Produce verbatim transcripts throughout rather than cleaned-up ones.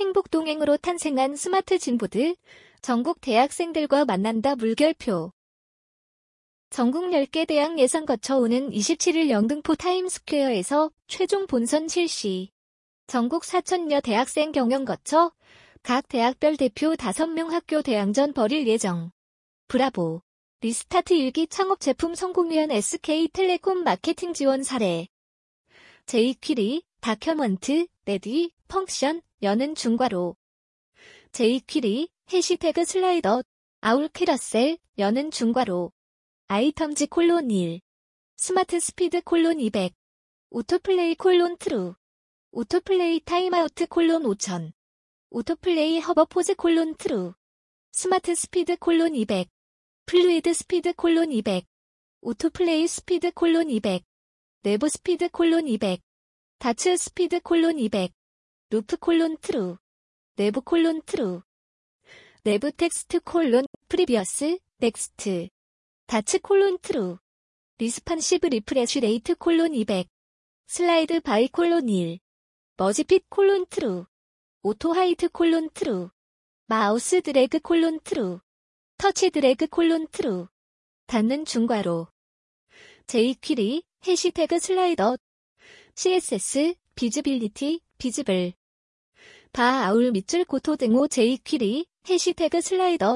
행복동행으로 탄생한 스마트 진보드, 전국 대학생들과 만난다 물결표. 전국 열 개 대학 예선 거쳐오는 이십칠 일 영등포 타임스퀘어에서 최종 본선 실시. 전국 사천여 대학생 경영 거쳐 각 대학별 대표 다섯 명 학교 대항전 벌일 예정. 브라보. 리스타트 일 기 창업 제품 성공위원 에스케이텔레콤 마케팅 지원 사례. 제이퀴리, 다큐먼트, 레디, 펑션, 여는 중괄호. 제이퀴리, 해시태그 슬라이더, 아울 캐러셀, 여는 중괄호. 아이텀즈 콜론 일. 스마트 스피드 콜론 이백. 오토플레이 콜론 트루. 오토플레이 타임아우트 콜론 오천. 오토플레이 허버포즈 콜론 트루. 스마트 스피드 콜론 이백. 플루이드 스피드 콜론 이백. 오토플레이 스피드 콜론 이백. 내부 스피드 콜론 이백. 다츠 스피드 콜론 이백. 루프 콜론 트루. 내부 콜론 트루. 내부 텍스트 콜론 프리비어스 넥스트. 다츠 콜론 트루. 리스판시브 리프레쉬 레이트 콜론 이백. 슬라이드 바이 콜론 일. 머지핏 콜론 트루. 오토 하이트 콜론 트루. 마우스 드래그 콜론 트루. 터치 드래그 콜론 트루. 닫는 중괄호. 제이퀴리, 해시태그 슬라이더. 씨에스에스, 비즈빌리티, 비즈블. 바 아울 밑줄 고토 등호 제이퀴리, 해시태그 슬라이더.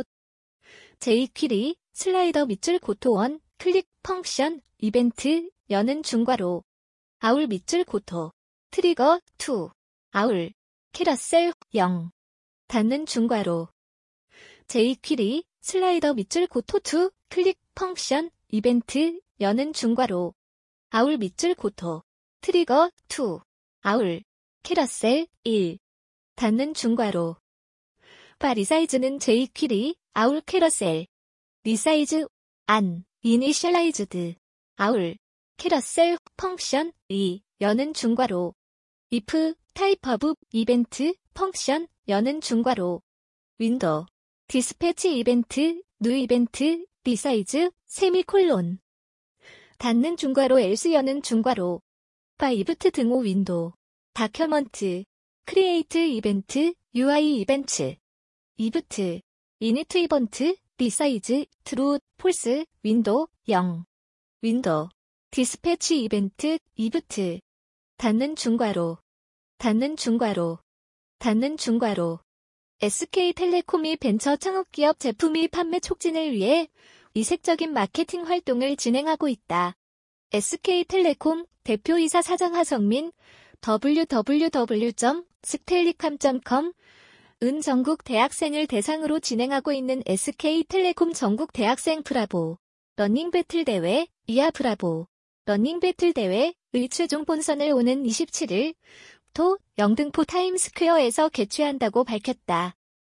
제이퀴리, 슬라이더 밑줄 고토 원, 클릭, 펑션, 이벤트, 여는 중괄호. 아울 밑줄 고토. 트리거, 이. 아울. 캐러셀, 영. 닫는 중괄호. 제이퀴리, 슬라이더 밑줄 고토 이, 클릭, 펑션, 이벤트, 여는 중괄호. 아울 밑줄 고토. 트리거, 이. 아울. 캐러셀, 일. 닫는 중괄호. 바 리사이즈는 제이퀴리, 아울 캐러셀. 리사이즈, 안, 이니셜라이즈드. 아울. 캐러셀, 펑션, 이, 여는 중괄호. if, 타입 오브, 이벤트, 펑션, 여는 중괄호. 윈도우. 디스패치 이벤트, 뉴 이벤트, 리사이즈, 세미콜론. 닫는 중괄호 else 여는 중괄호. 바 이브트 등호 윈도우. 다큐먼트. 크리에이트 이벤트, 유아이 이벤트. 이브트. 이니트 이번트, 리사이즈, 트루, 폴스, 윈도우, 영. 윈도우. 디스패치 이벤트, 이브트. 닫는 중괄호. 닫는 중괄호. 닫는 중괄호. 에스케이텔레콤이 벤처 창업기업 제품 및 판매 촉진을 위해 이색적인 마케팅 활동을 진행하고 있다. 에스케이텔레콤 대표이사 사장 하성민 더블유 더블유 더블유 점 스텔리캄 점 컴 은 전국 대학생을 대상으로 진행하고 있는 에스케이텔레콤 전국 대학생 브라보 러닝 배틀 대회 이하 브라보 러닝 배틀 대회의 최종 본선을 오는 이십칠 일 토 영등포 타임스퀘어에서 개최한다고 밝혔다.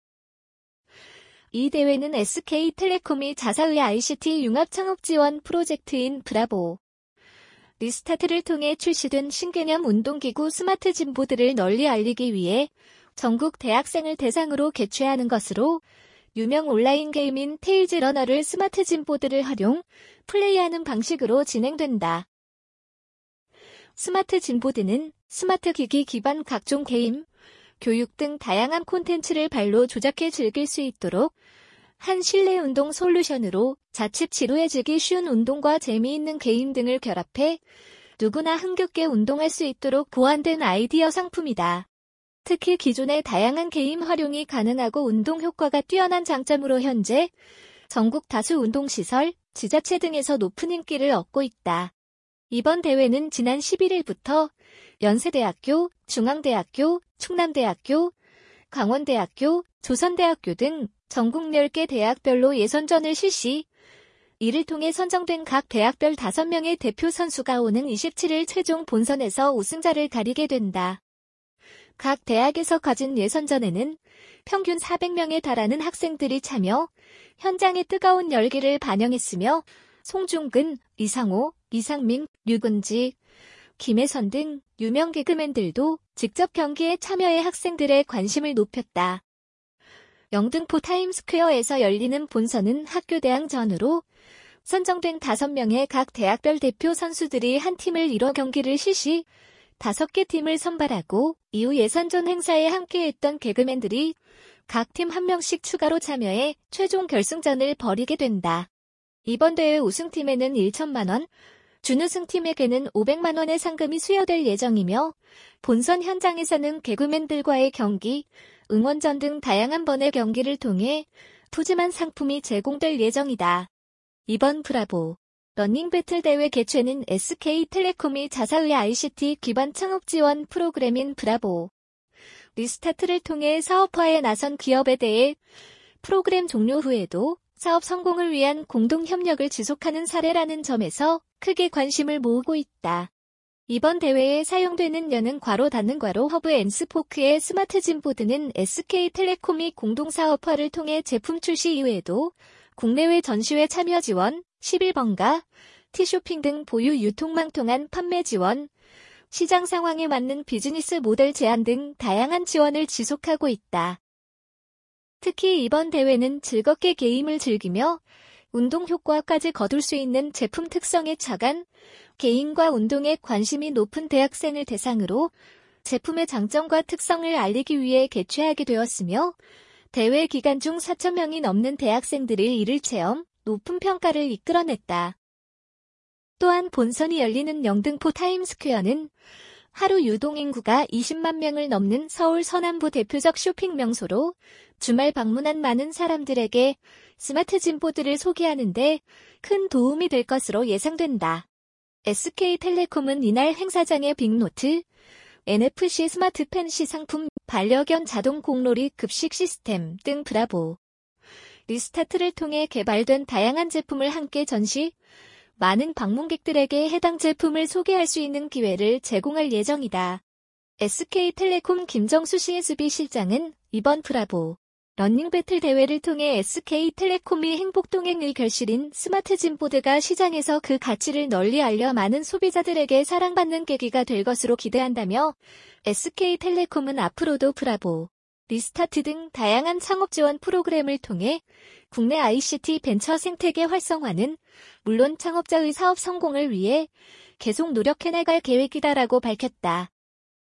이 대회는 에스케이텔레콤이 자사의 아이씨티 융합 창업 지원 프로젝트인 브라보 리스타트를 통해 출시된 신개념 운동기구 스마트 진보드를 널리 알리기 위해 전국 대학생을 대상으로 개최하는 것으로 유명 온라인 게임인 테일즈 러너를 스마트 진보드를 활용, 플레이하는 방식으로 진행된다. 스마트 진보드는 스마트 기기 기반 각종 게임, 교육 등 다양한 콘텐츠를 발로 조작해 즐길 수 있도록 한 실내 운동 솔루션으로 자칫 지루해지기 쉬운 운동과 재미있는 게임 등을 결합해 누구나 흥겹게 운동할 수 있도록 고안된 아이디어 상품이다. 특히 기존의 다양한 게임 활용이 가능하고 운동 효과가 뛰어난 장점으로 현재 전국 다수 운동시설, 지자체 등에서 높은 인기를 얻고 있다. 이번 대회는 지난 십일 일부터 연세대학교, 중앙대학교, 충남대학교, 강원대학교, 조선대학교 등 전국 열 개 대학별로 예선전을 실시, 이를 통해 선정된 각 대학별 다섯 명의 대표 선수가 오는 이십칠 일 최종 본선에서 우승자를 가리게 된다. 각 대학에서 가진 예선전에는 평균 사백 명에 달하는 학생들이 참여, 현장의 뜨거운 열기를 반영했으며 송중근, 이상호, 이상민, 류근지, 김혜선 등 유명 개그맨들도 직접 경기에 참여해 학생들의 관심을 높였다. 영등포 타임스퀘어에서 열리는 본선은 학교 대항전으로 선정된 다섯 명의 각 대학별 대표 선수들이 한 팀을 이뤄 경기를 실시, 다섯 개 팀을 선발하고 이후 예선전 행사에 함께했던 개그맨들이 각 팀 한 명씩 추가로 참여해 최종 결승전을 벌이게 된다. 이번 대회 우승팀에는 천만 원, 준우승팀에게는 오백만 원의 상금이 수여될 예정이며 본선 현장에서는 개그맨들과의 경기, 응원전 등 다양한 번의 경기를 통해 푸짐한 상품이 제공될 예정이다. 이번 브라보 러닝 배틀 대회 개최는 에스케이텔레콤이 자사의 아이씨티 기반 창업 지원 프로그램인 브라보 리스타트를 통해 사업화에 나선 기업에 대해 프로그램 종료 후에도 사업 성공을 위한 공동 협력을 지속하는 사례라는 점에서 크게 관심을 모으고 있다. 이번 대회에 사용되는 여는 괄호 닫는 괄호 허브 앤 스포크의 스마트 짐보드는 에스케이텔레콤이 공동 사업화를 통해 제품 출시 이후에도 국내외 전시회 참여 지원, 십일 번가, 티쇼핑 등 보유 유통망 통한 판매 지원, 시장 상황에 맞는 비즈니스 모델 제안 등 다양한 지원을 지속하고 있다. 특히 이번 대회는 즐겁게 게임을 즐기며 운동 효과까지 거둘 수 있는 제품 특성에 착안, 개인과 운동에 관심이 높은 대학생을 대상으로 제품의 장점과 특성을 알리기 위해 개최하게 되었으며 대회 기간 중 사천 명이 넘는 대학생들이 이를 체험, 높은 평가를 이끌어냈다. 또한 본선이 열리는 영등포 타임스퀘어는 하루 유동인구가 이십만 명을 넘는 서울 서남부 대표적 쇼핑 명소로 주말 방문한 많은 사람들에게 스마트 짐보드를 소개하는 데 큰 도움이 될 것으로 예상된다. 에스케이텔레콤은 이날 행사장에 빅노트, 엔에프씨 스마트펜 시상품, 반려견 자동 공놀이 급식 시스템 등 브라보 리스타트를 통해 개발된 다양한 제품을 함께 전시, 많은 방문객들에게 해당 제품을 소개할 수 있는 기회를 제공할 예정이다. 에스케이텔레콤 김정수 씨에스비 실장은 이번 브라보 러닝 배틀 대회를 통해 에스케이텔레콤이 행복동행의 결실인 스마트 짐보드가 시장에서 그 가치를 널리 알려 많은 소비자들에게 사랑받는 계기가 될 것으로 기대한다며 에스케이텔레콤은 앞으로도 브라보, 리스타트 등 다양한 창업 지원 프로그램을 통해 국내 아이씨티 벤처 생태계 활성화는 물론 창업자의 사업 성공을 위해 계속 노력해나갈 계획이다라고 밝혔다.